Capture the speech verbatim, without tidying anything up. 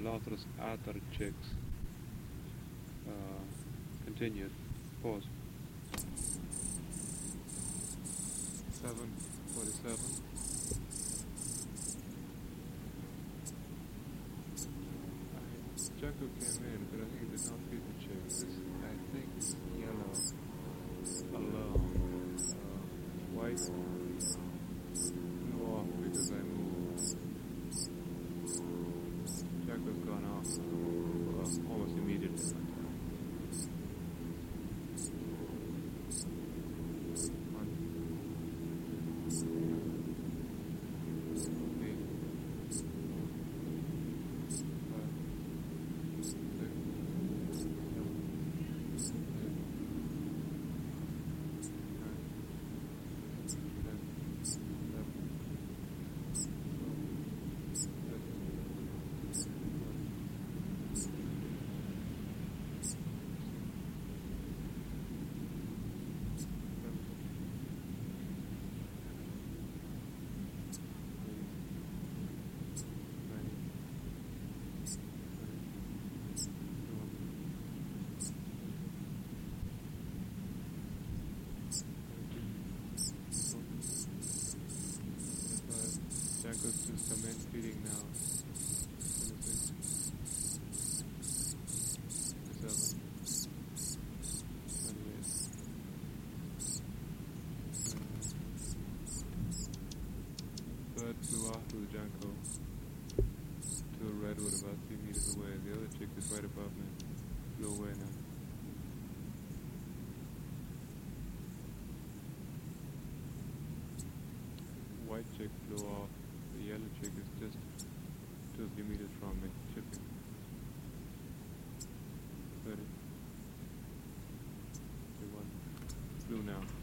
los other chicks. Uh, continued. Pause. seven forty-seven. Junko came in, but I think he did not feed the chicks. I think yellow alone. Uh, white flew off because I moved. Junko's gone off uh, almost immediately. Janko's just come in feeding now. twenty-six. twenty-seven. twenty-eight. Uh, bird flew off to the Janko. To a redwood about three meters away. The other chick is right above me. Flew away now. White chick flew off. The yellow chick is just two or three meters from me, chipping. thirty. thirty-one. Blue now.